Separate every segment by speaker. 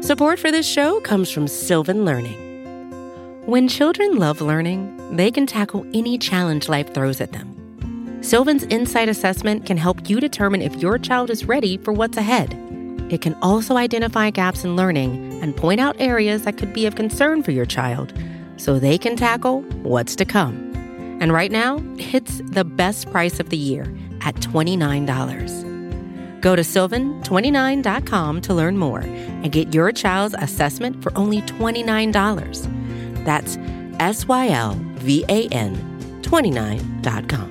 Speaker 1: Support for this show comes from Sylvan Learning. When children love learning, they can tackle any challenge life throws at them. Sylvan's Insight Assessment can help you determine if your child is ready for what's ahead. It can also identify gaps in learning and point out areas that could be of concern for your child so they can tackle what's to come. And right now, it's the best price of the year at $29. Go to sylvan29.com to learn more and get your child's assessment for only $29. That's SYLVAN 29.com.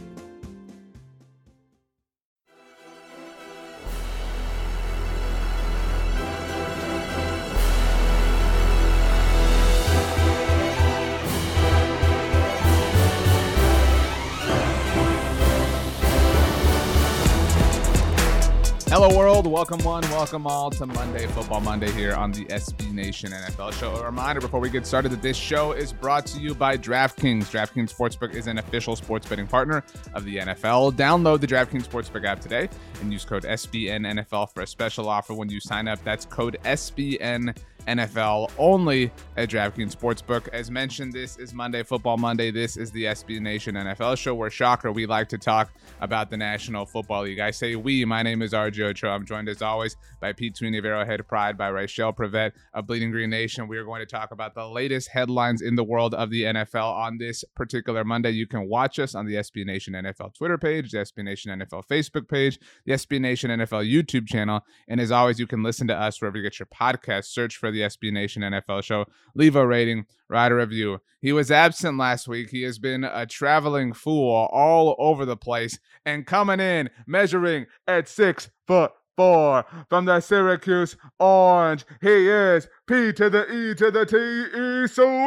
Speaker 2: Hello world, welcome one, welcome all to Monday Football Monday here on the SB Nation NFL show. A reminder before we get started that this show is brought to you by DraftKings. DraftKings Sportsbook is an official sports betting partner of the NFL. Download the DraftKings Sportsbook app today and use code SBNNFL for a special offer when you sign up. That's code SBNNFL only at DraftKings Sportsbook. As mentioned, this is Monday Football Monday. This is the SB Nation NFL show where, shocker, we like to talk about the National Football League. I say we. My name is RJ Ochoa. I'm joined as always by Pete Sweeney of Arrowhead Pride, by Rachel Prevet of Bleeding Green Nation. We are going to talk about the latest headlines in the world of the NFL on this particular Monday. You can watch us on the SB Nation NFL Twitter page, the SB Nation NFL Facebook page, the SB Nation NFL YouTube channel. And as always, you can listen to us wherever you get your podcast. Search for the SB Nation NFL show. Leave a rating, write a review. He was absent last week. He has been a traveling fool all over the place and coming in measuring at 6'4" from the Syracuse Orange. He is P to the E to the T-E,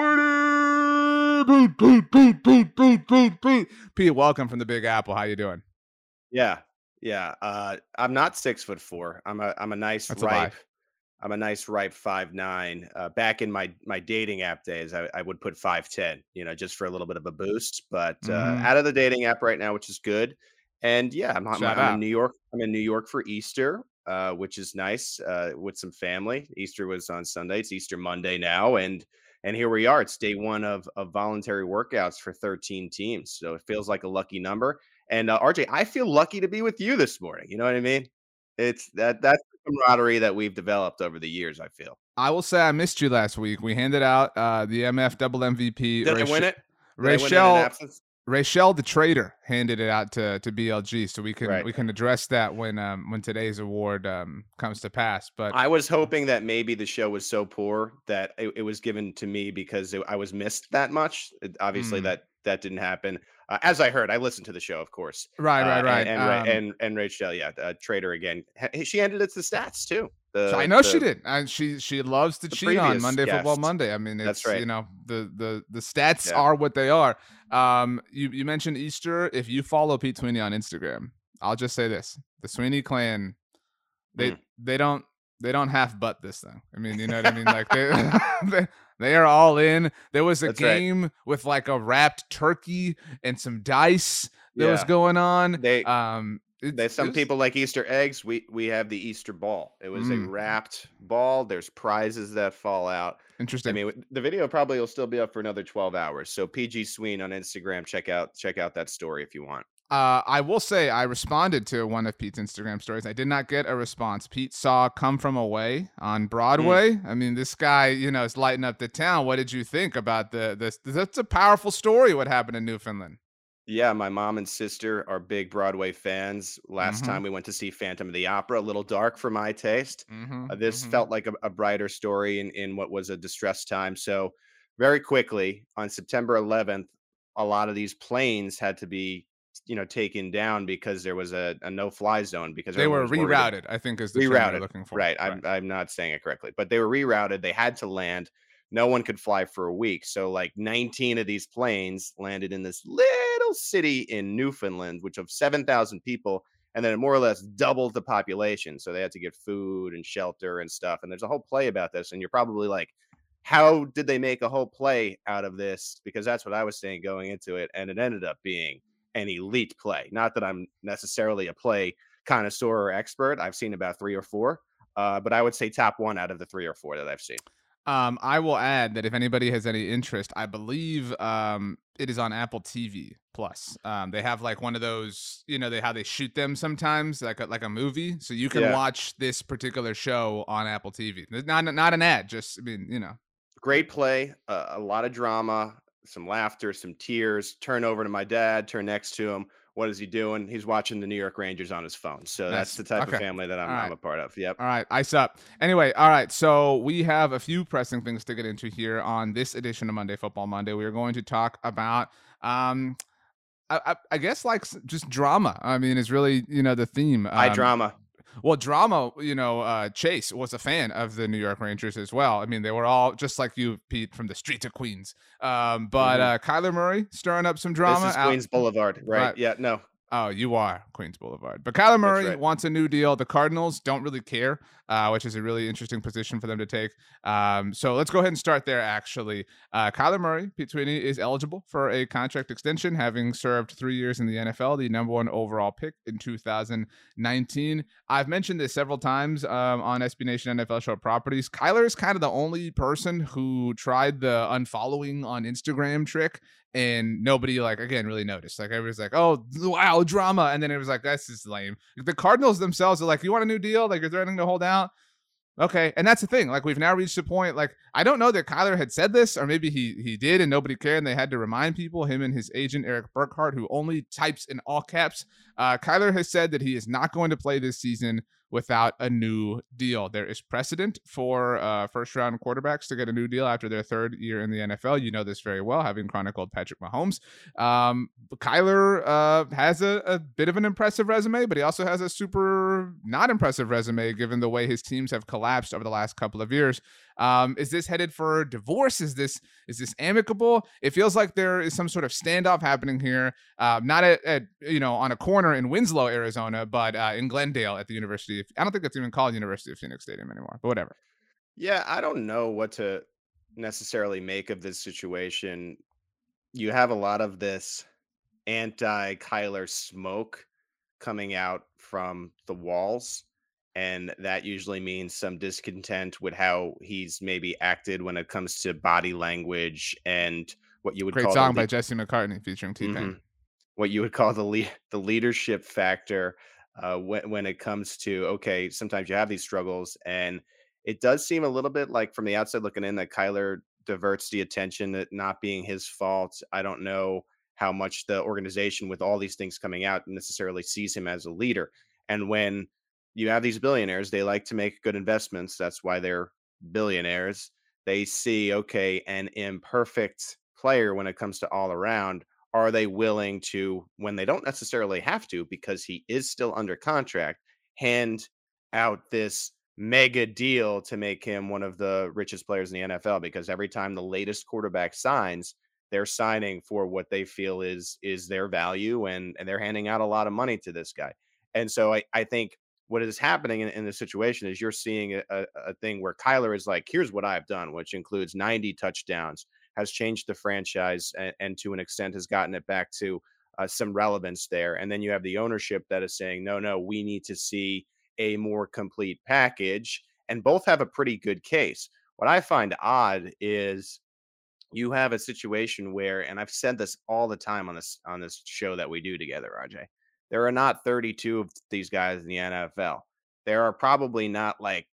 Speaker 2: Pete. Pete, welcome from the Big Apple. How you doing?
Speaker 3: Yeah. I'm not 6'4". I'm a nice ripe 5'9". Back in my dating app days, I would put 5'10", just for a little bit of a boost. But out of the dating app right now, which is good. And yeah, I'm in New York. I'm in New York for Easter, which is nice, with some family. Easter was on Sunday. It's Easter Monday now, and here we are. It's day one of voluntary workouts for 13 teams. So it feels like a lucky number. And RJ, I feel lucky to be with you this morning. You know what I mean? That's the camaraderie that we've developed over the years, I feel.
Speaker 2: I will say I missed you last week. We handed out the MF double MVP.
Speaker 3: Did I win it?
Speaker 2: Rachel the Trader handed it out to BLG, so we can address that when today's award comes to pass. But
Speaker 3: I was hoping that maybe the show was so poor that it was given to me because I was missed that much. Obviously, that didn't happen. As I heard, I listened to the show, of course.
Speaker 2: Right.
Speaker 3: And Rachel, Trader again. She ended it to stats too.
Speaker 2: I know she did. She loves to cheat on Monday Football Monday. I mean, that's right. The stats are what they are. You mentioned Easter. If you follow Pete Sweeney on Instagram, I'll just say this: the Sweeney clan, they don't half butt this thing. I mean, you know what I mean? Like they are all in. There was a game with like a wrapped turkey and some dice that was going on.
Speaker 3: Some people like Easter eggs. We have the Easter ball. It was a wrapped ball. There's prizes that fall out.
Speaker 2: Interesting.
Speaker 3: I mean, the video probably will still be up for another 12 hours. So PG Sween on Instagram, check out that story if you want.
Speaker 2: I will say I responded to one of Pete's Instagram stories. I did not get a response. Pete saw Come From Away on Broadway. I mean, this guy, is lighting up the town. What did you think about this? That's a powerful story, what happened in Newfoundland.
Speaker 3: Yeah, my mom and sister are big Broadway fans. Last time we went to see Phantom of the Opera, a little dark for my taste. This felt like a brighter story in what was a distressed time. So very quickly, on September 11th, a lot of these planes had to be taken down because there was a no-fly zone because
Speaker 2: they were rerouted. I think is the term you're looking for.
Speaker 3: Right. I'm not saying it correctly, but they were rerouted. They had to land. No one could fly for a week. So like 19 of these planes landed in this little city in Newfoundland, which of 7,000 people, and then it more or less doubled the population. So they had to get food and shelter and stuff. And there's a whole play about this. And you're probably like, how did they make a whole play out of this? Because that's what I was saying going into it. And it ended up being an elite play. Not that I'm necessarily a play connoisseur or expert. I've seen about 3 or 4. But I would say top one out of the 3 or 4 that I've seen.
Speaker 2: I will add that if anybody has any interest, I believe it is on Apple TV Plus. They have like one of those, how they shoot them sometimes, like a movie, so you can
Speaker 3: Yeah.
Speaker 2: watch this particular show on Apple TV. It's not an ad, just
Speaker 3: Great play, a lot of drama, some laughter, some tears. Turn over to my dad, turn next to him. What is he doing? He's watching the New York Rangers on his phone. So that's
Speaker 2: Nice.
Speaker 3: the type of
Speaker 2: Okay.
Speaker 3: family that
Speaker 2: All
Speaker 3: I'm
Speaker 2: right.
Speaker 3: a part of. Yep.
Speaker 2: All right, ice up. Anyway, all right. So we have a few pressing things to get into here on this edition of Monday Football Monday. We are going to talk about, I guess, like just drama. I mean, it's really the theme.
Speaker 3: High drama.
Speaker 2: Well, drama. Chase was a fan of the New York Rangers as well. I mean, they were all just like you, Pete, from the streets of Queens. But Kyler Murray stirring up some drama.
Speaker 3: This is Queens Boulevard, right? Yeah. No.
Speaker 2: Oh, you are Queens Boulevard. But Kyler Murray
Speaker 3: right.
Speaker 2: wants a new deal. The Cardinals don't really care, which is a really interesting position for them to take. So let's go ahead and start there, actually. Kyler Murray, Pete Sweeney, is eligible for a contract extension, having served 3 years in the NFL, the number 1 overall pick in 2019. I've mentioned this several times on SB Nation NFL Show Properties. Kyler is kind of the only person who tried the unfollowing on Instagram trick, and nobody, really noticed. Like, everybody's like, oh, wow, drama. And then it was like, that's just lame. The Cardinals themselves are like, you want a new deal? Like, is there anything to hold out? Okay. And that's the thing. Like, we've now reached a point. Like, I don't know that Kyler had said this, or maybe he did and nobody cared, and they had to remind people, him and his agent, Eric Burkhart, who only types in all caps. Kyler has said that he is not going to play this season without a new deal. There is precedent for first-round quarterbacks to get a new deal after their 3rd year in the NFL. You know this very well, having chronicled Patrick Mahomes. Kyler has a bit of an impressive resume, but he also has a super not impressive resume given the way his teams have collapsed over the last couple of years. Is this headed for divorce? Is this amicable? It feels like there is some sort of standoff happening here, not at on a corner in Winslow, Arizona, but in Glendale at the University. I don't think it's even called University of Phoenix Stadium anymore, but whatever.
Speaker 3: Yeah, I don't know what to necessarily make of this situation. You have a lot of this anti-Kyler smoke coming out from the walls, and that usually means some discontent with how he's maybe acted when it comes to body language and what you would
Speaker 2: Great
Speaker 3: call
Speaker 2: song by Jesse McCartney featuring T-Pain.
Speaker 3: What you would call the leadership factor when it comes to, okay, sometimes you have these struggles, and it does seem a little bit like from the outside looking in that Kyler diverts the attention, that not being his fault. I don't know how much the organization, with all these things coming out, necessarily sees him as a leader. And when you have these billionaires, they like to make good investments. That's why they're billionaires. They see, okay, an imperfect player when it comes to all around. Are they willing to, when they don't necessarily have to, because he is still under contract, hand out this mega deal to make him one of the richest players in the NFL? Because every time the latest quarterback signs, they're signing for what they feel is their value, and they're handing out a lot of money to this guy. And so I think what is happening in this situation is you're seeing a thing where Kyler is like, here's what I've done, which includes 90 touchdowns, has changed the franchise, and to an extent has gotten it back to some relevance there. And then you have the ownership that is saying, no, we need to see a more complete package. And both have a pretty good case. What I find odd is you have a situation where, and I've said this all the time on this show that we do together, RJ, there are not 32 of these guys in the NFL. There are probably not like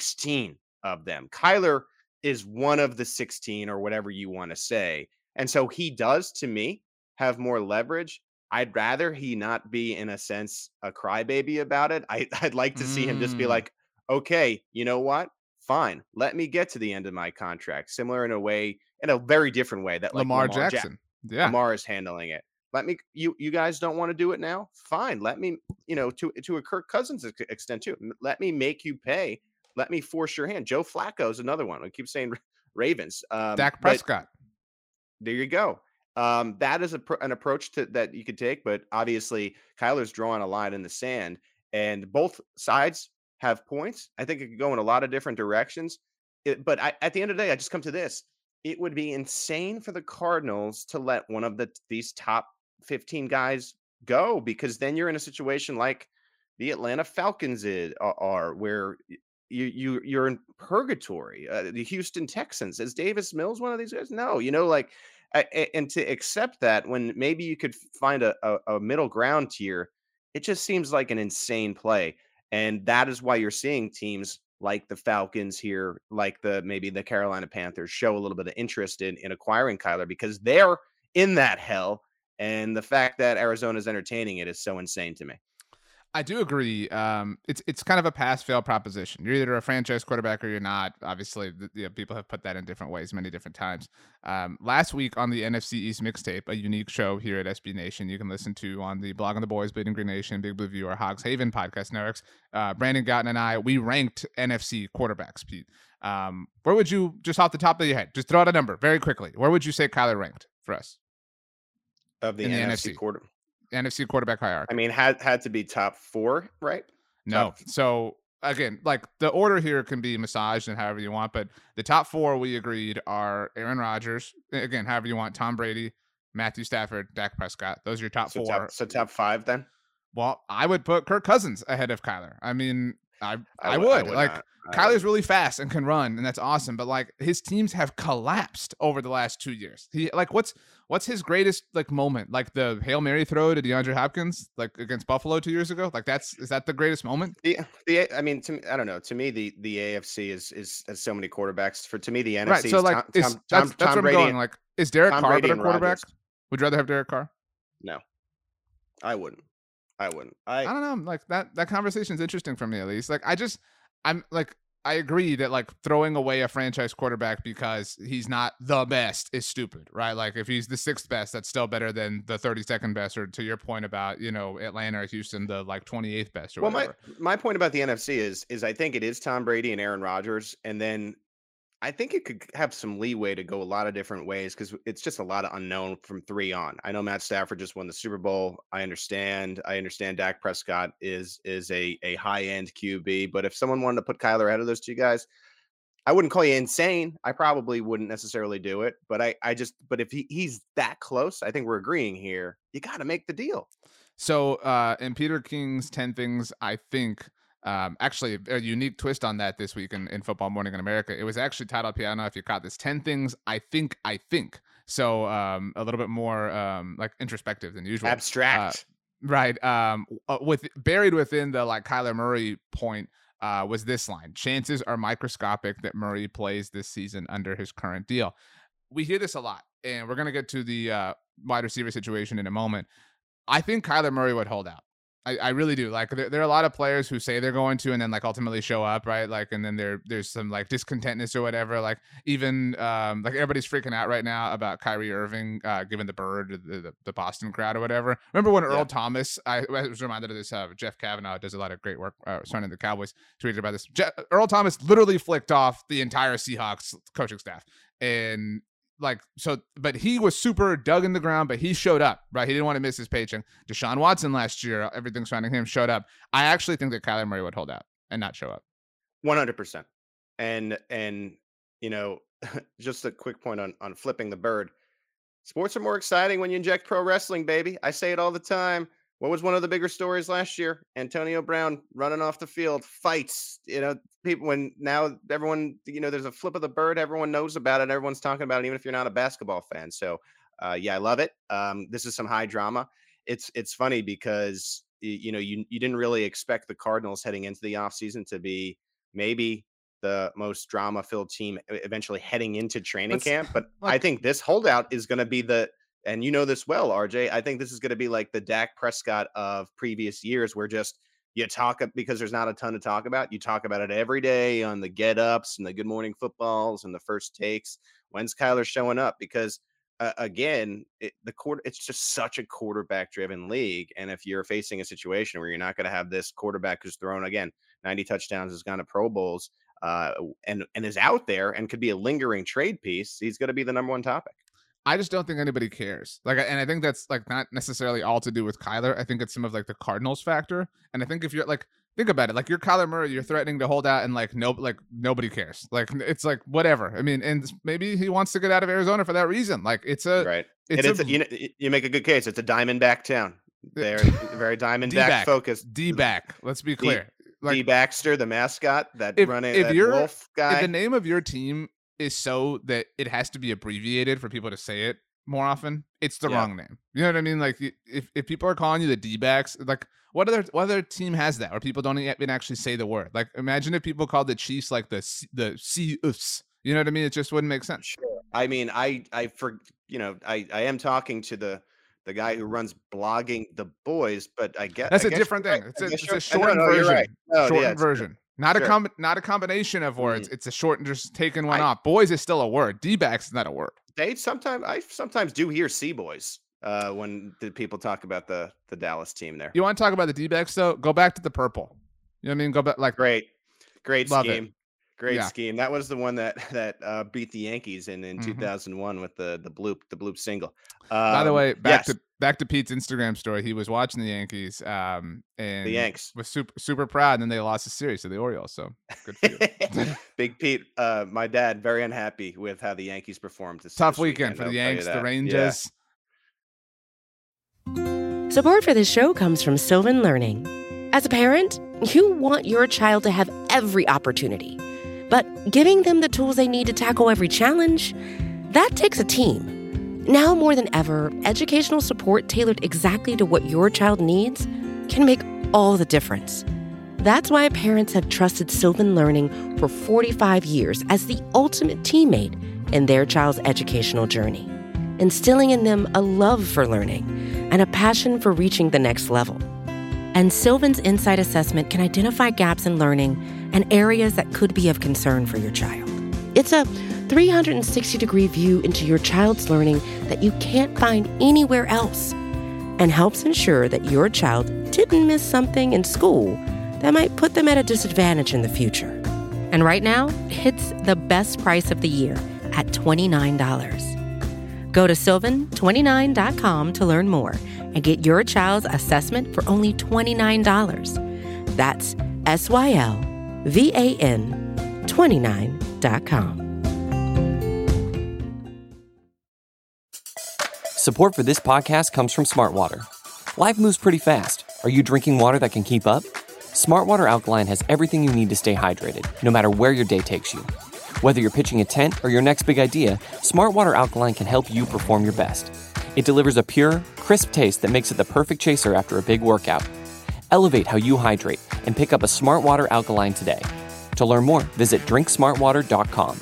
Speaker 3: 16 of them. Kyler is one of the 16, or whatever you want to say. And so he does, to me, have more leverage. I'd rather he not be, in a sense, a crybaby about it. I'd like to see him just be like, okay, you know what? Fine. Let me get to the end of my contract. Similar in a way, in a very different way that like
Speaker 2: Lamar Jackson. Yeah.
Speaker 3: Lamar is handling it. Let me, you guys don't want to do it now? Fine. Let me, to a Kirk Cousins extent too. Let me make you pay. Let me force your hand. Joe Flacco is another one. I keep saying Ravens.
Speaker 2: Dak Prescott.
Speaker 3: There you go. That is an approach that you could take, but obviously Kyler's drawing a line in the sand, and both sides have points. I think it could go in a lot of different directions. But at the end of the day, I just come to this. It would be insane for the Cardinals to let one of these top 15 guys go, because then you're in a situation like the Atlanta Falcons are, where you're in purgatory. The Houston Texans, is Davis Mills one of these guys? No, like, and to accept that when maybe you could find a middle ground tier, it just seems like an insane play. And that is why you're seeing teams like the Falcons here, like maybe the Carolina Panthers, show a little bit of interest in acquiring Kyler, because they're in that hell. And the fact that Arizona is entertaining it is so insane to me.
Speaker 2: I do agree. It's kind of a pass-fail proposition. You're either a franchise quarterback or you're not. Obviously, people have put that in different ways many different times. Last week on the NFC East Mixtape, a unique show here at SB Nation, you can listen to on the Blog on the Boys, Bleeding Green Nation, Big Blue View, or Hogs Haven podcast networks. Brandon Gotton and I, we ranked NFC quarterbacks, Pete. Where would you, just off the top of your head, just throw out a number very quickly, where would you say Kyler ranked for us?
Speaker 3: Of the NFC quarter.
Speaker 2: NFC quarterback hierarchy.
Speaker 3: I mean, had to be top 4, right?
Speaker 2: No. So again, like the order here can be massaged and however you want, but the top 4 we agreed are Aaron Rodgers, again, however you want, Tom Brady, Matthew Stafford, Dak Prescott. Those are your top 4.
Speaker 3: So top 5 then?
Speaker 2: Well, I would put Kirk Cousins ahead of Kyler. I mean, I would. Like, Kyler's really fast and can run, and that's awesome. But like, his teams have collapsed over the last 2 years. He like, what's his greatest like moment? Like the Hail Mary throw to DeAndre Hopkins, like against Buffalo 2 years ago. Like is that the greatest moment?
Speaker 3: I mean, I don't know. To me, the AFC is has so many quarterbacks. To me, the NFC
Speaker 2: right. So
Speaker 3: is
Speaker 2: like,
Speaker 3: Tom
Speaker 2: where I'm
Speaker 3: Brady.
Speaker 2: going. Like, is Derek
Speaker 3: Tom
Speaker 2: Carr a
Speaker 3: Brady
Speaker 2: better quarterback?
Speaker 3: Rodgers.
Speaker 2: Would you rather have Derek Carr?
Speaker 3: No, I wouldn't.
Speaker 2: I don't know. Like that conversation is interesting for me, at least. Like, I agree that like throwing away a franchise quarterback because he's not the best is stupid, right? Like if he's the 6th best, that's still better than the 32nd best, or to your point about, Atlanta or Houston, the like 28th best or whatever.
Speaker 3: My point about the NFC is I think it is Tom Brady and Aaron Rodgers, and then I think it could have some leeway to go a lot of different ways because it's just a lot of unknown from 3 on. I know Matt Stafford just won the Super Bowl. I understand Dak Prescott is a high-end QB, but if someone wanted to put Kyler ahead of those 2 guys, I wouldn't call you insane. I probably wouldn't necessarily do it, but but if he's that close, I think we're agreeing here. You got to make the deal.
Speaker 2: So in Peter King's 10 Things, I think, actually a unique twist on that this week in Football Morning in America. It was actually titled, I don't know if you caught this, 10 Things I Think. So a little bit more like introspective than usual.
Speaker 3: Abstract.
Speaker 2: Right. Buried within the like Kyler Murray point was this line: chances are microscopic that Murray plays this season under his current deal. We hear this a lot, and we're going to get to the wide receiver situation in a moment. I think Kyler Murray would hold out. I really do. Like there are a lot of players who say they're going to and then like ultimately show up, right? Like, and then there's some like discontentness or whatever. Like even like everybody's freaking out right now about Kyrie Irving giving the bird to the Boston crowd or whatever. Remember when Earl Thomas? I was reminded of this. Jeff Kavanaugh does a lot of great work surrounding the Cowboys. Tweeted about this. Earl Thomas literally flicked off the entire Seahawks coaching staff, and like, so, but he was super dug in the ground, but he showed up, right? He didn't want to miss his paycheck. Deshaun Watson last year, everything surrounding him showed up. I actually think that Kyler Murray would hold out and not show up.
Speaker 3: 100%. And, just a quick point on flipping the bird. Sports are more exciting when you inject pro wrestling, baby. I say it all the time. What was one of the bigger stories last year? Antonio Brown running off the field, fights, people, when now everyone, there's a flip of the bird, everyone knows about it. Everyone's talking about it, even if you're not a basketball fan. So yeah, I love it. This is some high drama. It's funny because, you didn't really expect the Cardinals heading into the offseason to be maybe the most drama-filled team eventually heading into training camp. But I think this holdout is going to be and you know this well, RJ, I think this is going to be like the Dak Prescott of previous years where just you talk, because there's not a ton to talk about. You talk about it every day on the get ups and the good morning footballs and the first takes. When's Kyler showing up? Because again, it's just such a quarterback driven league. And if you're facing a situation where you're not going to have this quarterback who's thrown, again, 90 touchdowns, has gone to Pro Bowls and is out there and could be a lingering trade piece, he's going to be the number one topic.
Speaker 2: I just don't think anybody cares. Like, and I think that's like not necessarily all to do with Kyler. I think it's some of like the Cardinals factor. And I think if you're like, think about it, like you're Kyler Murray, you're threatening to hold out, and like nobody cares. Like it's like whatever. I mean, and maybe he wants to get out of Arizona for that reason. Like it's a
Speaker 3: right. You make a good case. It's a Diamondback town. They're very Diamondback focused.
Speaker 2: D-back. Let's be clear. like
Speaker 3: D Baxter, the mascot, that
Speaker 2: if
Speaker 3: wolf guy.
Speaker 2: if the name of your team is so that it has to be abbreviated for people to say it more often, it's the wrong name. You know what I mean? Like if people are calling you the D-backs, like what other team has that, or people don't even actually say the word? Like imagine if people called the Chiefs like the Chiefs. You know what I mean? It just wouldn't make sense.
Speaker 3: Sure. I mean, I am talking to the guy who runs Blogging the Boys, but I guess
Speaker 2: that's
Speaker 3: a
Speaker 2: different thing.
Speaker 3: Right.
Speaker 2: It's a shortened version.
Speaker 3: You're right. No,
Speaker 2: shortened version. Not a combination of words. It's a shortened, just taking one off. Boys is still a word. D-backs is not a word.
Speaker 3: I sometimes do hear C-boys when the people talk about the Dallas team there.
Speaker 2: You want to talk about the D-backs though? Go back to the purple. You know what I mean? Go back like
Speaker 3: great
Speaker 2: love
Speaker 3: scheme.
Speaker 2: It.
Speaker 3: Great scheme. That was the one that beat the Yankees in 2001 with the bloop single.
Speaker 2: By the way, back to Pete's Instagram story. He was watching the Yankees, and
Speaker 3: the Yanks
Speaker 2: was super proud. And then they lost the series to the Orioles. So good for you,
Speaker 3: Big Pete. My dad very unhappy with how the Yankees performed.
Speaker 2: Tough weekend for the Yanks, the Rangers.
Speaker 1: Yeah. Support for this show comes from Sylvan Learning. As a parent, you want your child to have every opportunity. But giving them the tools they need to tackle every challenge, that takes a team. Now more than ever, educational support tailored exactly to what your child needs can make all the difference. That's why parents have trusted Sylvan Learning for 45 years as the ultimate teammate in their child's educational journey, instilling in them a love for learning and a passion for reaching the next level. And Sylvan's Insight Assessment can identify gaps in learning and areas that could be of concern for your child. It's a 360-degree view into your child's learning that you can't find anywhere else, and helps ensure that your child didn't miss something in school that might put them at a disadvantage in the future. And right now, it's the best price of the year at $29. Go to sylvan29.com to learn more and get your child's assessment for only $29. That's SYLVAN29.com.
Speaker 4: Support for this podcast comes from Smartwater. Life moves pretty fast. Are you drinking water that can keep up? Smartwater Alkaline has everything you need to stay hydrated, no matter where your day takes you. Whether you're pitching a tent or your next big idea, Smartwater Alkaline can help you perform your best. It delivers a pure, crisp taste that makes it the perfect chaser after a big workout. Elevate how you hydrate and pick up a Smartwater Alkaline today. To learn more, visit drinksmartwater.com.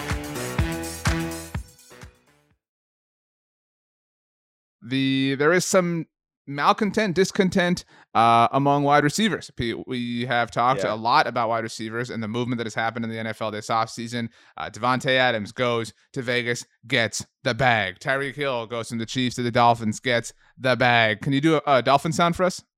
Speaker 2: There is some discontent among wide receivers. We have talked a lot about wide receivers and the movement that has happened in the NFL this offseason. Devontae Adams goes to Vegas, gets the bag. Tyreek Hill goes from the Chiefs to the Dolphins, gets the bag. Can you do a dolphin sound for us?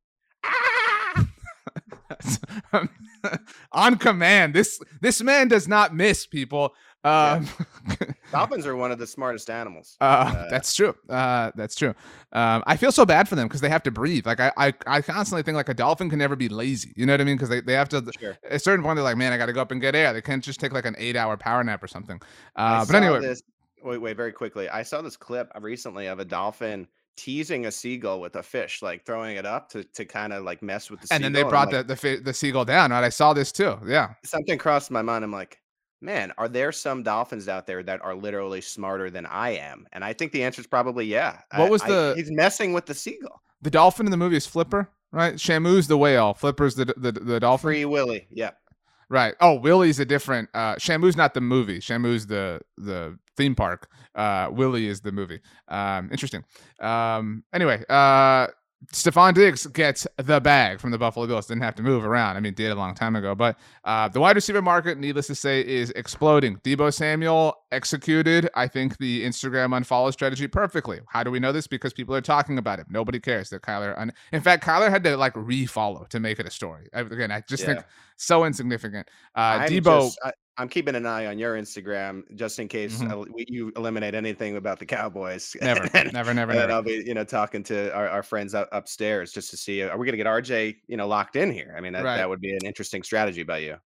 Speaker 2: On command. This man does not miss, people.
Speaker 3: Dolphins are one of the smartest animals.
Speaker 2: That's true. That's true. I feel so bad for them because they have to breathe. Like I constantly think like a dolphin can never be lazy. You know what I mean? Because they have to. Sure. At a certain point, they're like, man, I got to go up and get air. They can't just take like an 8-hour power nap or something. But anyway,
Speaker 3: wait, very quickly. I saw this clip recently of a dolphin teasing a seagull with a fish, like throwing it up to kind of like mess with the seagull.
Speaker 2: And then they brought the seagull down. Right? I saw this too. Yeah.
Speaker 3: Something crossed my mind. I'm like, man, are there some dolphins out there that are literally smarter than I am? And I think the answer is probably yeah. He's messing with the seagull.
Speaker 2: The dolphin in the movie is Flipper, right? Shamu's the whale. Flipper's the dolphin.
Speaker 3: Free Willy, yeah.
Speaker 2: Right. Oh, Willie's a different. Shamu's not the movie. Shamu's the theme park. Willie is the movie. Interesting. Anyway, Stephon Diggs gets the bag from the Buffalo Bills. Didn't have to move around. I mean, did a long time ago. But the wide receiver market, needless to say, is exploding. Deebo Samuel executed, I think, the Instagram unfollow strategy perfectly. How do we know this? Because people are talking about it. Nobody cares that Kyler. In fact, Kyler had to like refollow to make it a story. I just think so insignificant. Deebo.
Speaker 3: I'm keeping an eye on your Instagram just in case you eliminate anything about the Cowboys.
Speaker 2: Never.
Speaker 3: And I'll be, talking to our friends upstairs just to see, are we going to get RJ, locked in here? I mean, that would be an interesting strategy by you.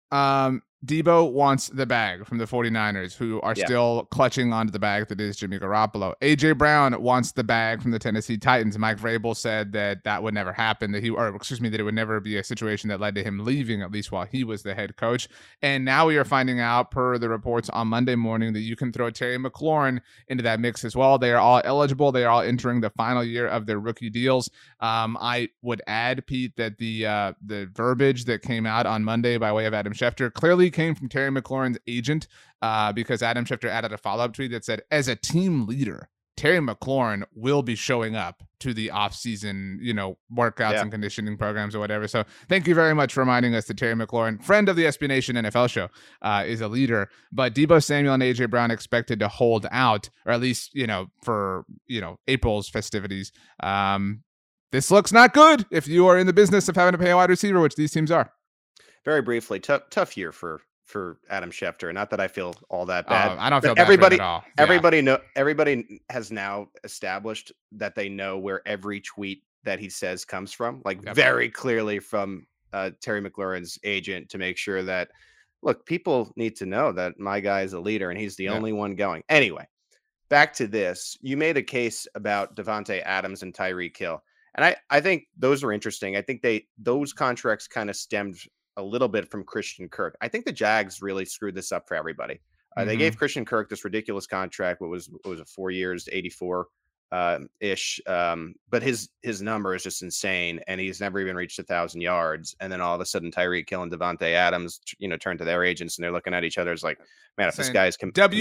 Speaker 2: Debo wants the bag from the 49ers, who are still clutching onto the bag that is Jimmy Garoppolo. A.J. Brown wants the bag from the Tennessee Titans. Mike Vrabel said that would never happen, that it would never be a situation that led to him leaving, at least while he was the head coach. And now we are finding out, per the reports on Monday morning, that you can throw Terry McLaurin into that mix as well. They are all eligible. They are all entering the final year of their rookie deals. I would add, Pete, that the verbiage that came out on Monday by way of Adam Schefter clearly came from Terry McLaurin's agent, because Adam Schefter added a follow-up tweet that said, as a team leader, Terry McLaurin will be showing up to the off-season, workouts and conditioning programs or whatever. So thank you very much for reminding us that Terry McLaurin, friend of the SB Nation NFL show, is a leader. But Debo Samuel and A.J. Brown expected to hold out, or at least, for, April's festivities. This looks not good if you are in the business of having to pay a wide receiver, which these teams are.
Speaker 3: Very briefly, tough year for Adam Schefter. Not that I feel all that bad.
Speaker 2: I don't feel bad for him at all. Yeah.
Speaker 3: Everybody has now established that they know where every tweet that he says comes from, very clearly from Terry McLaurin's agent, to make sure that, look, people need to know that my guy is a leader and he's the only one going. Anyway, back to this. You made a case about Davante Adams and Tyreek Hill. And I think those are interesting. I think those contracts kind of stemmed a little bit from Christian Kirk. I think the Jags really screwed this up for everybody. They gave Christian Kirk this ridiculous contract. What was it, 4 years, 84 ish. But his number is just insane, and he's never even reached 1,000 yards. And then all of a sudden, Tyreek Hill and Davante Adams, turn to their agents, and they're looking at each other as like, man, if this guy's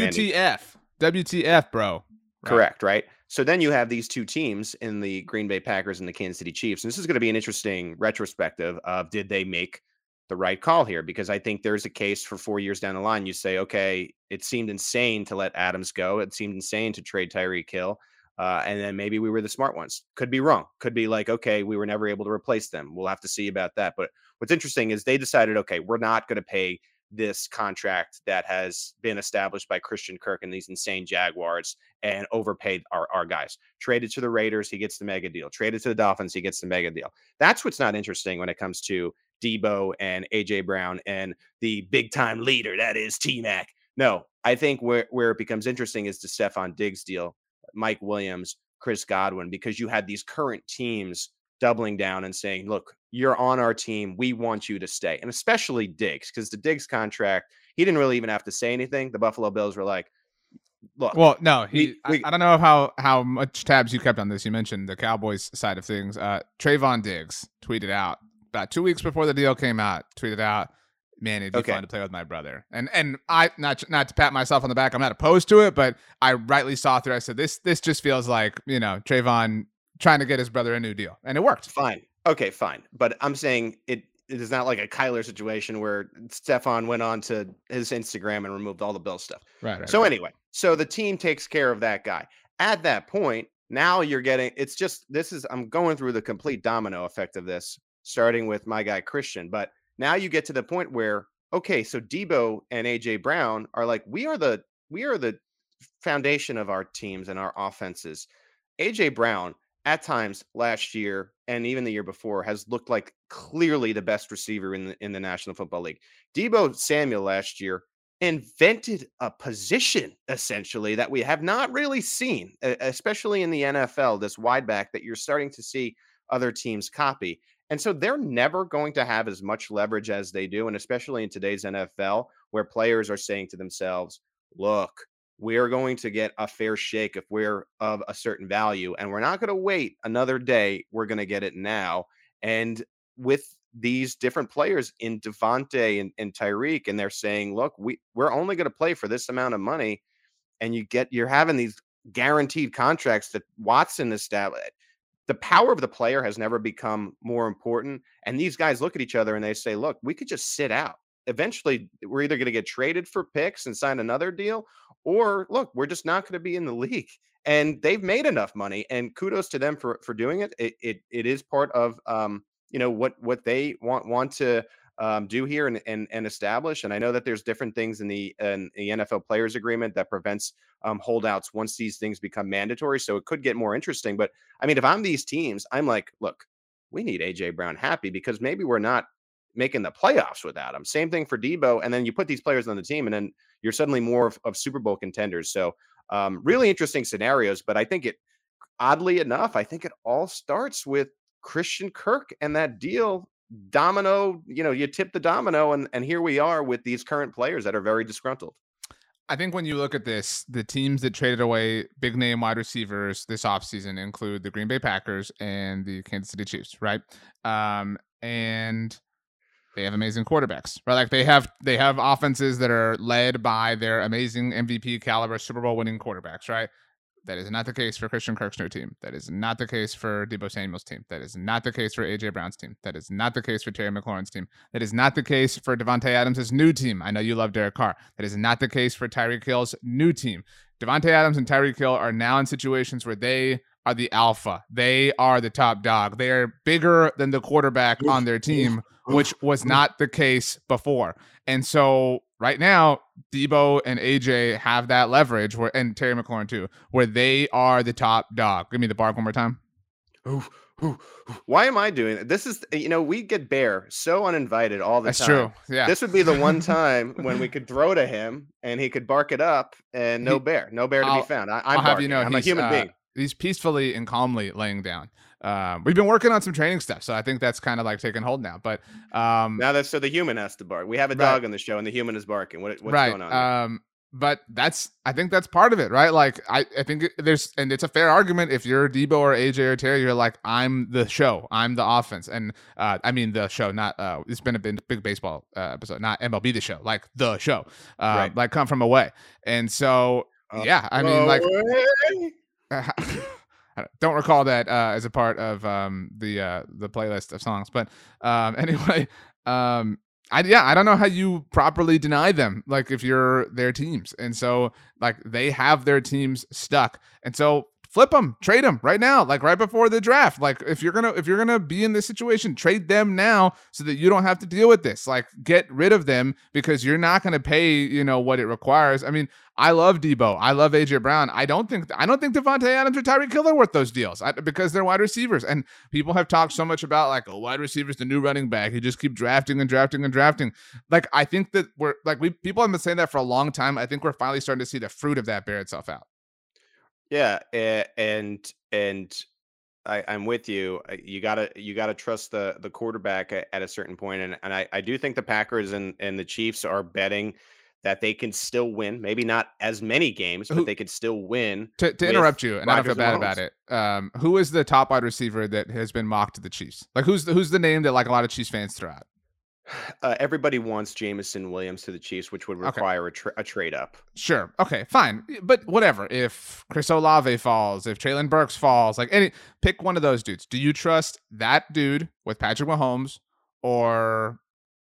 Speaker 2: WTF, bro.
Speaker 3: Correct, right? So then you have these two teams in the Green Bay Packers and the Kansas City Chiefs. And this is going to be an interesting retrospective of, did they make the right call here? Because I think there's a case for 4 years down the line. You say, okay, it seemed insane to let Adams go. It seemed insane to trade Tyreek Hill. And then maybe we were the smart ones. Could be wrong. Could be like, okay, we were never able to replace them. We'll have to see about that. But what's interesting is they decided, okay, we're not going to pay this contract that has been established by Christian Kirk and these insane Jaguars, and overpaid our guys. Traded to the Raiders, he gets the mega deal. Traded to the Dolphins, he gets the mega deal. That's what's not interesting when it comes to Debo and A.J. Brown and the big time leader that is T-Mac. No, I think where it becomes interesting is the Stephon Diggs deal, Mike Williams, Chris Godwin, because you had these current teams doubling down and saying, look, you're on our team. We want you to stay. And especially Diggs, because the Diggs contract, he didn't really even have to say anything. The Buffalo Bills were like, look.
Speaker 2: Well, no, I don't know how much tabs you kept on this. You mentioned the Cowboys side of things. Trayvon Diggs tweeted out about 2 weeks before the deal came out, man, it'd be fun to play with my brother. And I, not to pat myself on the back, I'm not opposed to it, but I rightly saw through. I said, this just feels like, Trayvon trying to get his brother a new deal, and it worked.
Speaker 3: Fine. Okay, fine. But I'm saying it is not like a Kyler situation where Stephon went on to his Instagram and removed all the Bill stuff.
Speaker 2: Right.
Speaker 3: So anyway, so the team takes care of that guy. At that point, now you're getting, I'm going through the complete domino effect of this, starting with my guy Christian. But now you get to the point where, okay, so Debo and A.J. Brown are like, we are the foundation of our teams and our offenses. A.J. Brown, at times last year and even the year before, has looked like clearly the best receiver in the National Football League. Debo Samuel last year invented a position essentially that we have not really seen, especially in the NFL, this wide back that you're starting to see other teams copy. And so they're never going to have as much leverage as they do. And especially in today's NFL, where players are saying to themselves, look, we're going to get a fair shake if we're of a certain value, and we're not going to wait another day. We're going to get it now. And with these different players in Davante and Tyreek, and they're saying, look, we're only going to play for this amount of money. And you're having these guaranteed contracts that Watson established. The power of the player has never become more important. And these guys look at each other and they say, look, we could just sit out. Eventually, we're either going to get traded for picks and sign another deal, or look, we're just not going to be in the league. And they've made enough money, and kudos to them for doing it. It is part of what they want to do here and establish. And I know that there's different things in the NFL players agreement that prevents holdouts once these things become mandatory. So it could get more interesting. But I mean, if I'm these teams, I'm like, look, we need A.J. Brown happy, because maybe we're not making the playoffs without him. Same thing for Debo. And then you put these players on the team, and then you're suddenly more of Super Bowl contenders. So really interesting scenarios. But I think oddly enough, I think it all starts with Christian Kirk and that deal. Domino, you tip the domino, and here we are with these current players that are very disgruntled.
Speaker 2: I think when you look at this, the teams that traded away big name wide receivers this offseason include the Green Bay Packers and the Kansas City Chiefs, right? And they have amazing quarterbacks, right? Like they have offenses that are led by their amazing MVP caliber Super Bowl winning quarterbacks, right? That is not the case for Christian Kirk's new team. That is not the case for Deebo Samuel's team. That is not the case for A.J. Brown's team. That is not the case for Terry McLaurin's team. That is not the case for Davante Adams' new team. I know you love Derek Carr. That is not the case for Tyreek Hill's new team. Davante Adams and Tyreek Hill are now in situations where they are the alpha. They are the top dog. They are bigger than the quarterback on their team, which was not the case before. And so right now, Deebo and AJ have that leverage, and Terry McLaurin too, where they are the top dog. Give me the bark one more time.
Speaker 3: Why am I doing it? This is, we get Bear so uninvited all the
Speaker 2: That's
Speaker 3: time.
Speaker 2: True. Yeah.
Speaker 3: This would be the one time when we could throw to him and he could bark it up, and no bear to be found. I'm
Speaker 2: have you know,
Speaker 3: I'm a human being.
Speaker 2: He's peacefully and calmly laying down. We've been working on some training stuff, so I think that's kind of like taking hold now. But
Speaker 3: now so the human has to bark. We have a dog on the show, and the human is barking. What's going on?
Speaker 2: But I think that's part of it, right? Like I think and it's a fair argument. If you're Deebo or AJ or Terry, you're like, I'm the show, I'm the offense, and I mean the show, not it's been a big baseball episode, not MLB the show, like the show, right. Like come from away, and so yeah, I mean like. I don't recall that as a part of the playlist of songs, but anyway, I don't know how you properly deny them, like if you're their teams, and so like they have their teams stuck, and so flip them, trade them right now, like right before the draft. Like if you're gonna be in this situation, trade them now so that you don't have to deal with this. Like get rid of them because you're not gonna pay what it requires. I mean, I love Deebo, I love AJ Brown. I don't think Davante Adams or Tyreek Hill are worth those deals because they're wide receivers. And people have talked so much about like a wide receiver is the new running back. You just keep drafting and drafting and drafting. Like I think that people have been saying that for a long time. I think we're finally starting to see the fruit of that bear itself out.
Speaker 3: Yeah, and I'm with you. You gotta trust the quarterback at a certain point, and I do think the Packers and the Chiefs are betting that they can still win. Maybe not as many games, but they could still win.
Speaker 2: To interrupt you, and I don't feel bad about it. Who is the top wide receiver that has been mocked to the Chiefs? Like who's the name that like a lot of Chiefs fans throw out?
Speaker 3: Everybody wants Jameson Williams to the Chiefs, which would require a trade up.
Speaker 2: Sure. Okay, fine. But whatever. If Chris Olave falls, if Traylon Burks falls, like pick one of those dudes. Do you trust that dude with Patrick Mahomes or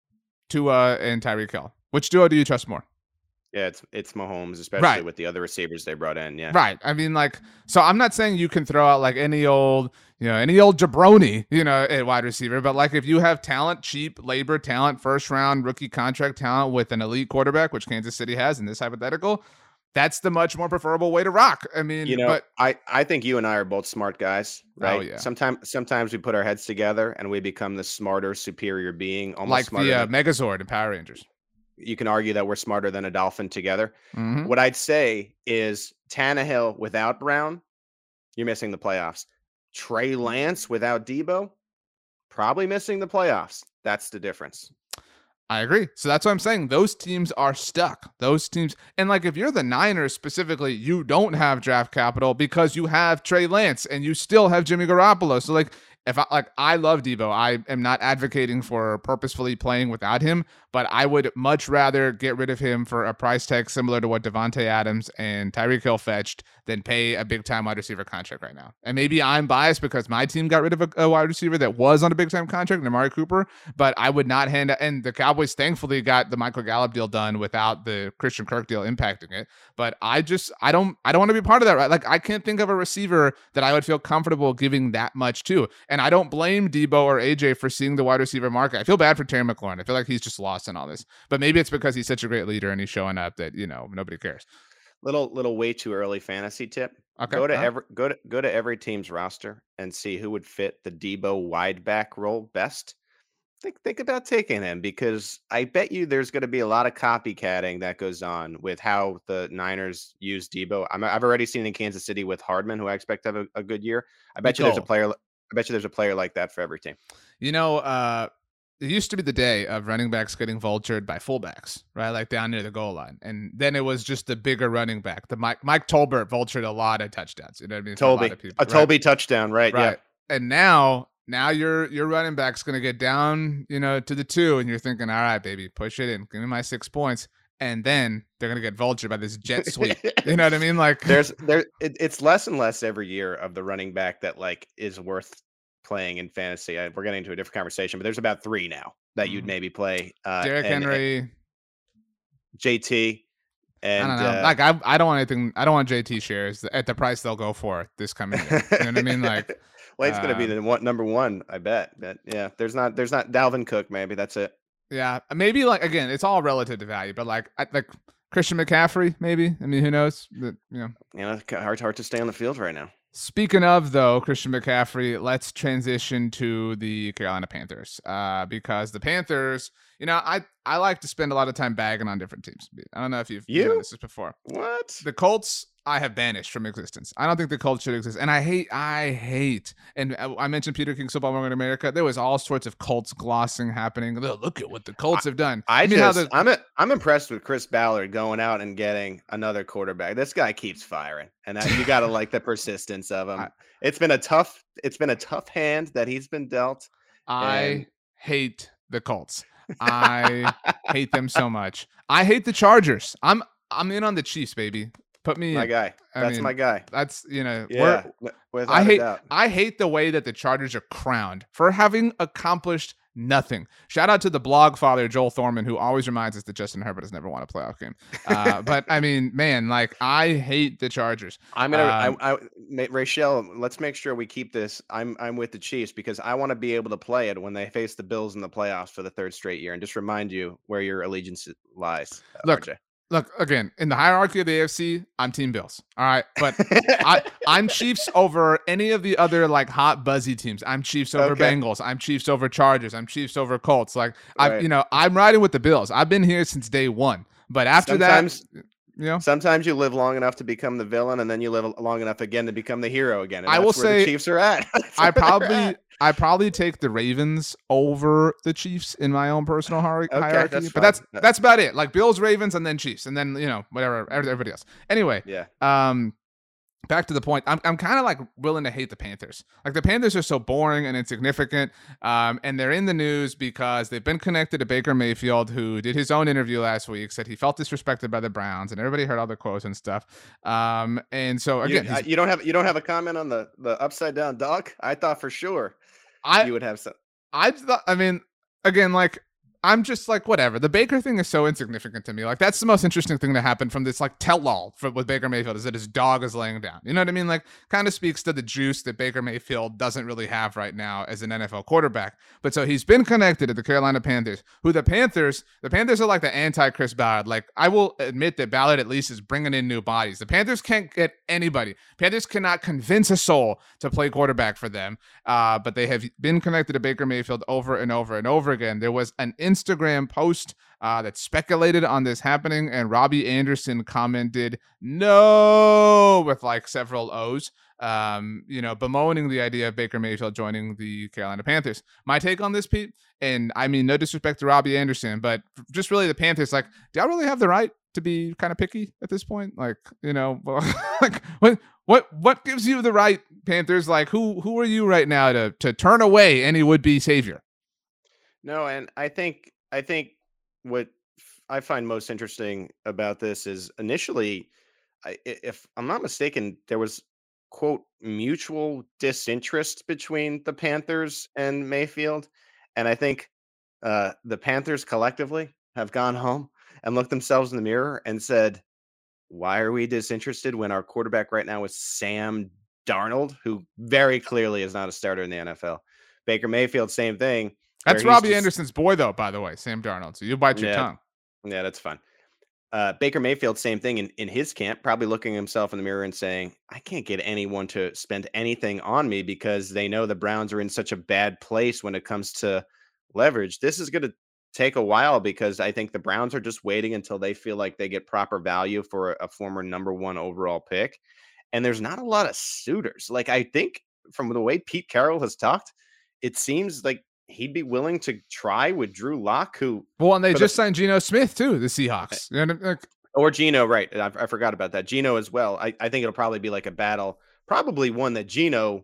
Speaker 2: Tua and Tyreek Hill? Which duo do you trust more?
Speaker 3: Yeah, it's Mahomes, especially with the other receivers they brought in. Yeah.
Speaker 2: Right. I mean, like, so I'm not saying you can throw out like any old jabroni, at wide receiver, but like if you have talent, cheap labor talent, first round rookie contract talent with an elite quarterback, which Kansas City has in this hypothetical, that's the much more preferable way to rock. I mean, but
Speaker 3: I think you and I are both smart guys, right?
Speaker 2: Oh, yeah.
Speaker 3: Sometimes we put our heads together and we become the smarter, superior being, almost
Speaker 2: like
Speaker 3: smarter
Speaker 2: the Megazord in Power Rangers.
Speaker 3: You can argue that we're smarter than a dolphin together.
Speaker 2: Mm-hmm.
Speaker 3: What I'd say is Tannehill without Brown, you're missing the playoffs. Trey Lance without Deebo, probably missing the playoffs. That's the difference.
Speaker 2: I agree. So that's what I'm saying. Those teams are stuck. Those teams. And like if you're the Niners specifically, you don't have draft capital because you have Trey Lance and you still have Jimmy Garoppolo. So like I love Deebo. I am not advocating for purposefully playing without him, but I would much rather get rid of him for a price tag similar to what Davante Adams and Tyreek Hill fetched than pay a big-time wide receiver contract right now. And maybe I'm biased because my team got rid of a wide receiver that was on a big-time contract, Amari Cooper, but I would not and the Cowboys thankfully got the Michael Gallup deal done without the Christian Kirk deal impacting it. But I don't want to be part of that, right? Like I can't think of a receiver that I would feel comfortable giving that much to. And I don't blame Deebo or AJ for seeing the wide receiver market. I feel bad for Terry McLaurin. I feel like he's just lost in all this. But maybe it's because he's such a great leader and he's showing up that, nobody cares.
Speaker 3: Little way too early fantasy tip.
Speaker 2: Okay.
Speaker 3: Go to every team's roster and see who would fit the Deebo wide back role best. think about taking him, because I bet you there's going to be a lot of copycatting that goes on with how the Niners use Debo. I've already seen in Kansas City with Hardman, who I expect to have a good year. I bet you there's a player. I bet you there's a player like that for every team.
Speaker 2: It used to be the day of running backs getting vultured by fullbacks, right? Like down near the goal line. And then it was just the bigger running back. The Mike Tolbert vultured a lot of touchdowns. You know what I mean?
Speaker 3: Toby touchdown, right? Yeah.
Speaker 2: And now your running back's going to get down, to the 2, and you're thinking, all right, baby, push it in. Give me my 6 points. And then they're going to get vultured by this jet sweep. You know what I mean? Like
Speaker 3: it's less and less every year of the running back that like is worth playing in fantasy. We're getting into a different conversation, but there's about 3 now that you'd maybe play.
Speaker 2: Derrick Henry,
Speaker 3: JT, and
Speaker 2: I don't know. Like I don't want anything. I don't want JT shares at the price they'll go for this coming year. You know what I mean? Like,
Speaker 3: well, it's going to be the number 1, I bet. But yeah, there's not Dalvin Cook. Maybe that's it.
Speaker 2: Yeah, maybe like again, it's all relative to value, but like Christian McCaffrey, maybe. I mean, who knows? But,
Speaker 3: hard to stay on the field right now.
Speaker 2: Speaking of, though, Christian McCaffrey, let's transition to the Carolina Panthers because the Panthers, I like to spend a lot of time bagging on different teams. I don't know if you've done this before.
Speaker 3: What?
Speaker 2: The Colts, I have banished from existence. I don't think the Colts should exist. And I hate, and I mentioned Peter King's Football Morning America. There was all sorts of Colts glossing happening. Look at what the Colts have done.
Speaker 3: I'm impressed with Chris Ballard going out and getting another quarterback. This guy keeps firing, and you got to like the persistence of him. It's been a tough hand that he's been dealt.
Speaker 2: I hate the Colts. I hate them so much. I hate the Chargers. I'm in on the Chiefs, baby. Put me
Speaker 3: my
Speaker 2: in.
Speaker 3: guy. My guy.
Speaker 2: That's
Speaker 3: yeah.
Speaker 2: I hate the way that the Chargers are crowned for having accomplished nothing. Shout out to the blog father Joel Thorman, who always reminds us that Justin Herbert has never won a playoff game. But I mean, man, like I hate the Chargers.
Speaker 3: Rachel, let's make sure we keep this. I'm with the Chiefs because I want to be able to play it when they face the Bills in the playoffs for the 3rd straight year, and just remind you where your allegiance lies. RJ.
Speaker 2: Look, again, in the hierarchy of the AFC, I'm Team Bills. All right. But I'm Chiefs over any of the other like hot buzzy teams. I'm Chiefs over Bengals. I'm Chiefs over Chargers. I'm Chiefs over Colts. Like I'm riding with the Bills. I've been here since day 1. But after
Speaker 3: sometimes you live long enough to become the villain, and then you live long enough again to become the hero again. And
Speaker 2: I will say
Speaker 3: the Chiefs are at.
Speaker 2: I probably take the Ravens over the Chiefs in my own personal hierarchy, but that's about it. Like Bills, Ravens, and then Chiefs, and then whatever everybody else. Anyway, back to the point. I'm kind of like willing to hate the Panthers. Like the Panthers are so boring and insignificant, and they're in the news because they've been connected to Baker Mayfield, who did his own interview last week, said he felt disrespected by the Browns, and everybody heard all the quotes and stuff. And so again,
Speaker 3: you don't have a comment on the upside down dog. I thought for sure. You would have some.
Speaker 2: I mean, again, like I'm just like, whatever. The Baker thing is so insignificant to me. Like, that's the most interesting thing that happened from this, like, tell-all with Baker Mayfield is that his dog is laying down. You know what I mean? Like, kind of speaks to the juice that Baker Mayfield doesn't really have right now as an NFL quarterback. But so he's been connected to the Carolina Panthers, who the Panthers are like the anti-Chris Ballard. Like, I will admit that Ballard at least is bringing in new bodies. The Panthers can't get anybody. Panthers cannot convince a soul to play quarterback for them. But they have been connected to Baker Mayfield over and over and over again. There was an Instagram post that speculated on this happening, and Robbie Anderson commented no with like several O's, bemoaning the idea of Baker Mayfield joining the Carolina Panthers. My take on this, Pete, and I mean no disrespect to Robbie Anderson, but just really the Panthers, like, do y'all really have the right to be kind of picky at this point? Like, like what gives you the right, Panthers? Like, who are you right now to turn away any would-be savior?
Speaker 3: No, and I think what I find most interesting about this is initially, if I'm not mistaken, there was, quote, mutual disinterest between the Panthers and Mayfield. And I think the Panthers collectively have gone home and looked themselves in the mirror and said, why are we disinterested when our quarterback right now is Sam Darnold, who very clearly is not a starter in the NFL? Baker Mayfield, same thing.
Speaker 2: That's Robbie Anderson's boy, though, by the way, Sam Darnold. So you bite your tongue.
Speaker 3: Yeah, that's fun. Baker Mayfield, same thing in his camp, probably looking himself in the mirror and saying, I can't get anyone to spend anything on me because they know the Browns are in such a bad place when it comes to leverage. This is going to take a while because I think the Browns are just waiting until they feel like they get proper value for a former number 1 overall pick. And there's not a lot of suitors. Like, I think from the way Pete Carroll has talked, it seems like he'd be willing to try with Drew Lock, who.
Speaker 2: Well, and they just signed Geno Smith too, the Seahawks.
Speaker 3: Or Geno, right? I forgot about that. Geno as well. I think it'll probably be like a battle, probably one that Geno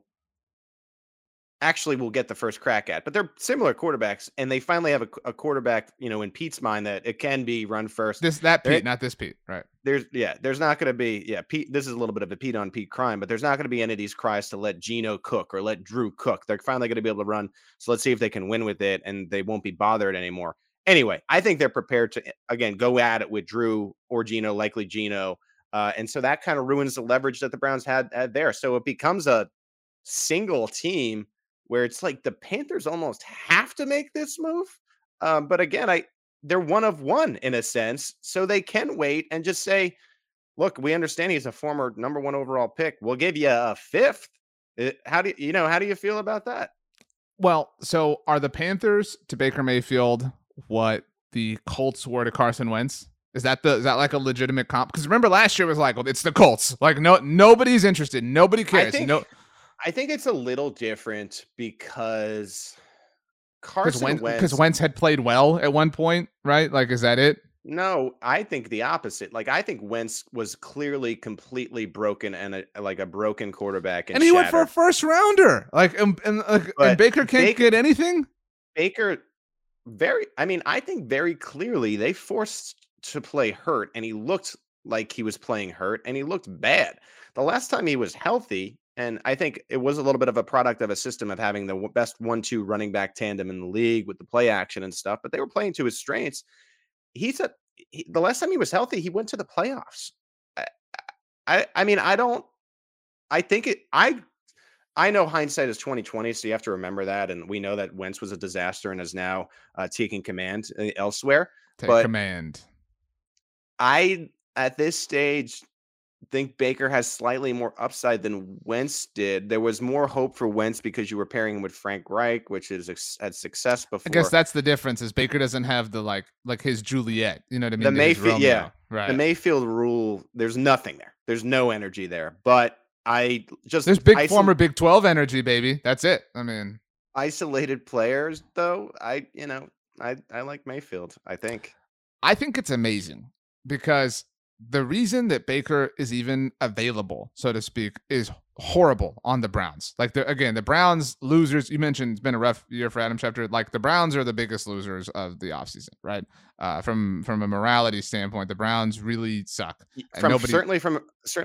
Speaker 3: actually will get the first crack at. But they're similar quarterbacks, and they finally have a quarterback, in Pete's mind that it can be run first.
Speaker 2: Pete, not this Pete, right?
Speaker 3: There's not going to be Pete. This is a little bit of a Pete on Pete crime, but there's not going to be any of these cries to let Geno cook or let Drew cook. They're finally going to be able to run. So let's see if they can win with it, and they won't be bothered anymore. Anyway, I think they're prepared to, again, go at it with Drew or Geno, likely Geno. And so that kind of ruins the leverage that the Browns had there. So it becomes a single team where it's like the Panthers almost have to make this move. But again, they're one of one in a sense. So they can wait and just say, look, we understand he's a former number 1 overall pick. We'll give you a 5th. How do you feel about that?
Speaker 2: Well, so are the Panthers to Baker Mayfield what the Colts were to Carson Wentz? Is that like a legitimate comp? Because remember last year was like, well, it's the Colts. Like nobody's interested. Nobody cares.
Speaker 3: I think it's a little different because
Speaker 2: Because Wentz had played well at one point, right? Like, is that it?
Speaker 3: No, I think the opposite. Like, I think Wentz was clearly completely broken and a broken quarterback.
Speaker 2: And he went for a first rounder. And Baker can't get anything.
Speaker 3: Baker, I think very clearly they forced to play hurt, and he looked like he was playing hurt, and he looked bad. The last time he was healthy, and I think it was a little bit of a product of a system of having the best 1-2 running back tandem in the league with the play action and stuff, but they were playing to his strengths. The last time he was healthy, he went to the playoffs. I know hindsight is 2020, so you have to remember that. And we know that Wentz was a disaster and is now taking command elsewhere.
Speaker 2: Command.
Speaker 3: At this stage, think Baker has slightly more upside than Wentz did. There was more hope for Wentz because you were pairing him with Frank Reich, which had success before.
Speaker 2: I guess that's the difference is Baker doesn't have the like his Juliet. You know what I mean?
Speaker 3: The Mayfield,
Speaker 2: right.
Speaker 3: The Mayfield rule. There's nothing there. There's no energy there. But there's
Speaker 2: former Big 12 energy, baby. That's it. I mean,
Speaker 3: isolated players though. I like Mayfield. I think
Speaker 2: it's amazing because the reason that Baker is even available, so to speak, is horrible on the Browns. Like, the Browns losers, you mentioned it's been a rough year for Adam Schefter. Like, the Browns are the biggest losers of the offseason, right? From a morality standpoint, the Browns really suck.
Speaker 3: Certainly from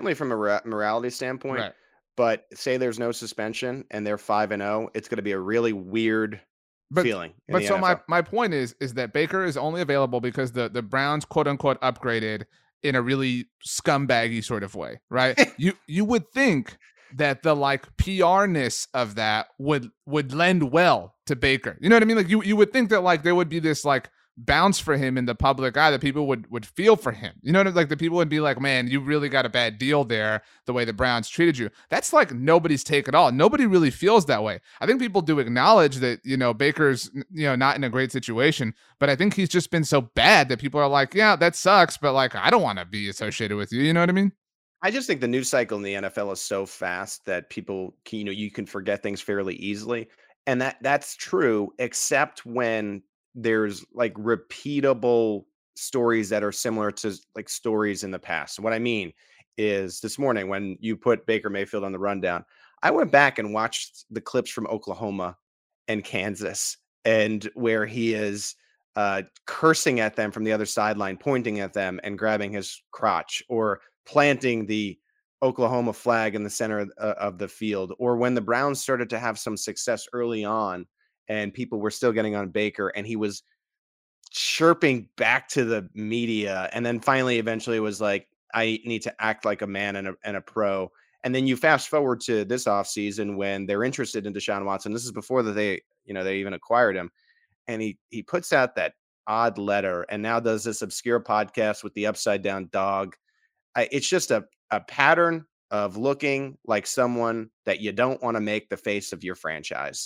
Speaker 3: a morality standpoint, right. But say there's no suspension and they're 5-0, it's going to be a really weird feeling.
Speaker 2: But so my point is that Baker is only available because the Browns, quote unquote, upgraded in a really scumbaggy sort of way, right? you would think that the like PR-ness of that would lend well to Baker. You know what I mean? Like you would think that like there would be this like bounce for him in the public eye that people would feel for him. You know what I mean? Like the people would be like, man, you really got a bad deal there, the way the Browns treated you. That's like nobody's take at all. Nobody really feels that way. I think people do acknowledge that, Baker's, not in a great situation, but I think he's just been so bad that people are like, yeah, that sucks, but like, I don't want to be associated with you. You know what I mean?
Speaker 3: I just think the news cycle in the NFL is so fast that people, you can forget things fairly easily. And that's true, except when there's like repeatable stories that are similar to like stories in the past. What I mean is this morning when you put Baker Mayfield on the rundown, I went back and watched the clips from Oklahoma and Kansas and where he is cursing at them from the other sideline, pointing at them and grabbing his crotch, or planting the Oklahoma flag in the center of the field, or when the Browns started to have some success early on and people were still getting on Baker and he was chirping back to the media. And then finally, eventually was like, I need to act like a man and a pro. And then you fast forward to this offseason when they're interested in Deshaun Watson. This is before that they even acquired him. And he puts out that odd letter and now does this obscure podcast with the upside down dog. It's just a pattern of looking like someone that you don't want to make the face of your franchise.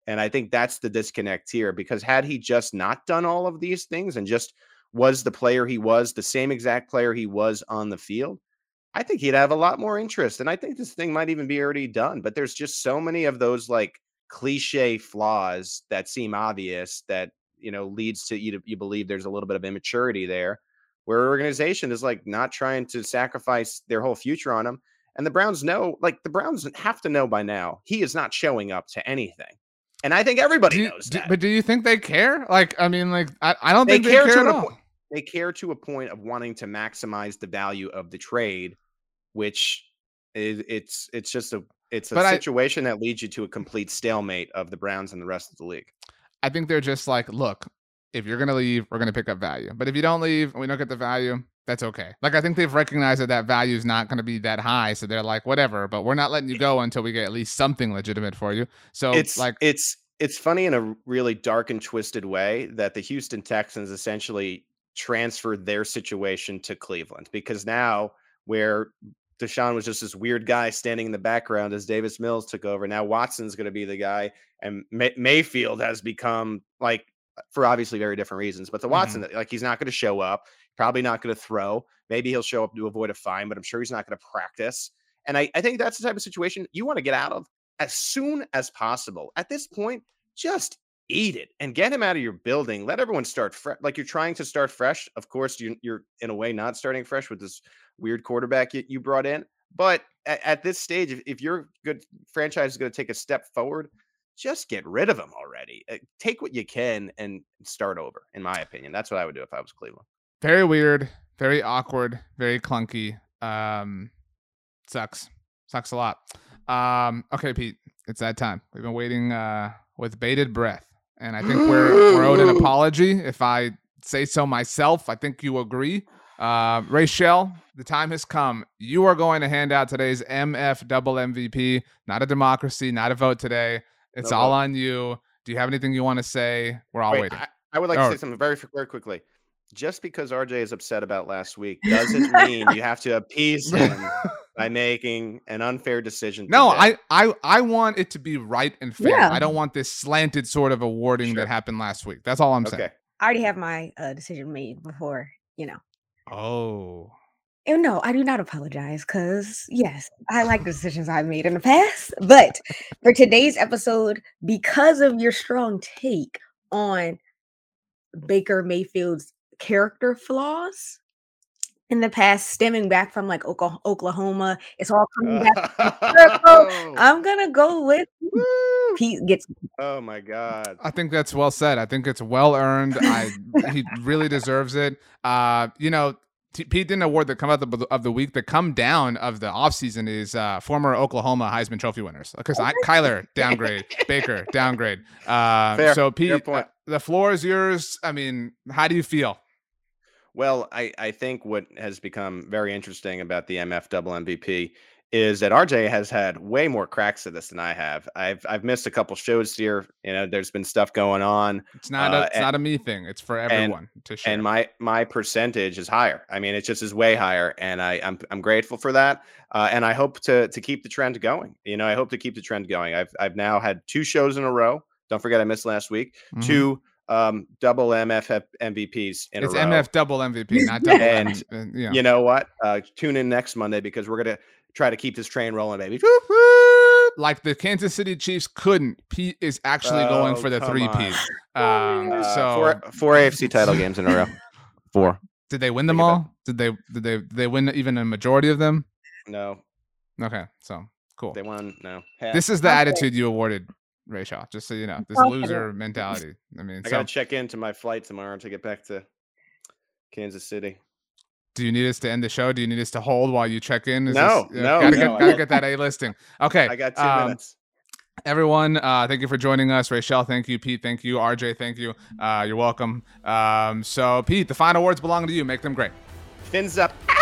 Speaker 3: And I think that's the disconnect here, because had he just not done all of these things and just was the player he was, the same exact player he was on the field, I think he'd have a lot more interest. And I think this thing might even be already done. But there's just so many of those like cliche flaws that seem obvious that, leads to you believe there's a little bit of immaturity there, where an organization is like not trying to sacrifice their whole future on him. And the Browns the Browns have to know by now he is not showing up to anything. And I think everybody knows that.
Speaker 2: But do you think they care? I don't think they care at all.
Speaker 3: They care to a point of wanting to maximize the value of the trade, which is it's a situation that leads you to a complete stalemate of the Browns and the rest of the league.
Speaker 2: I think they're just like, look, if you're going to leave, we're going to pick up value. But if you don't leave and we don't get the value, that's okay. I think they've recognized that value is not going to be that high. So they're like, whatever, but we're not letting you go until we get at least something legitimate for you. So
Speaker 3: it's funny in a really dark and twisted way that the Houston Texans essentially transferred their situation to Cleveland, because now where Deshaun was just this weird guy standing in the background as Davis Mills took over, now Watson's going to be the guy, and Mayfield has become, like, for obviously very different reasons, but the Watson, like, he's not going to show up, probably not going to throw. Maybe he'll show up to avoid a fine, but I'm sure he's not going to practice. And I think that's the type of situation you want to get out of as soon as possible. At this point, just eat it and get him out of your building. Let everyone start fresh. Like, you're trying to start fresh. Of course, you're in a way not starting fresh with this weird quarterback you brought in. But at this stage, if your good franchise is going to take a step forward, just get rid of him already. Take what you can and start over, in my opinion. That's what I would do if I was Cleveland.
Speaker 2: Very weird, very awkward, very clunky. Sucks a lot. Okay, Pete, it's that time. We've been waiting with bated breath. And I think we're owed an apology. If I say so myself, I think you agree. Rachel, the time has come. You are going to hand out today's MF double MVP. Not a democracy, not a vote today. It's all on you. Do you have anything you want to say? We're all waiting.
Speaker 3: I would like to say something very, very quickly. Just because RJ is upset about last week doesn't mean you have to appease him by making an unfair decision.
Speaker 2: No, I want it to be right and fair. Yeah. I don't want this slanted sort of awarding that happened last week. That's all I'm saying.
Speaker 5: I already have my decision made before,
Speaker 2: Oh.
Speaker 5: And no, I do not apologize, because yes, I like the decisions I've made in the past. But for today's episode, because of your strong take on Baker Mayfield's character flaws in the past, stemming back from like Oklahoma, it's all coming back. I'm gonna go with Pete gets.
Speaker 3: Oh my God!
Speaker 2: I think that's well said. I think it's well earned. He really deserves it. Pete didn't award the come out of the week. The come down of the offseason is former Oklahoma Heisman Trophy winners. Because Kyler downgrade, Baker downgrade.
Speaker 3: Fair.
Speaker 2: So Pete, the floor is yours. I mean, how do you feel?
Speaker 3: Well, I think what has become very interesting about the MF double MVP is that RJ has had way more cracks at this than I have. I've missed a couple shows here. There's been stuff going on.
Speaker 2: It's not a me thing. It's for everyone to share.
Speaker 3: And my percentage is higher. I mean, it's way higher, and I'm grateful for that. And I hope to keep the trend going. I hope to keep the trend going. I've now had 2 shows in a row. Don't forget I missed last week. 2 double MF MVPs in a row.
Speaker 2: It's MF double MVP, not double.
Speaker 3: And you know what? Tune in next Monday, because we're gonna try to keep this train rolling, baby.
Speaker 2: Like the Kansas City Chiefs couldn't. Pete is actually going for the 3-peat.
Speaker 3: So 4 AFC title games in a row. 4.
Speaker 2: Did they win them all? Did they win even a majority of them?
Speaker 3: No.
Speaker 2: Okay, so cool.
Speaker 3: They won. No.
Speaker 2: This is the attitude you awarded Rachel, just so you know, this loser mentality. I mean,
Speaker 3: I gotta check into my flight tomorrow to get back to Kansas City.
Speaker 2: Do you need us to end the show? Do you need us to hold while you check in?
Speaker 3: No.
Speaker 2: Gotta get that A listing. Okay.
Speaker 3: I got 2 minutes.
Speaker 2: Everyone, thank you for joining us. Rachel, thank you. Pete, thank you. RJ, thank you. You're welcome. So, Pete, the final words belong to you. Make them great.
Speaker 3: Fins up.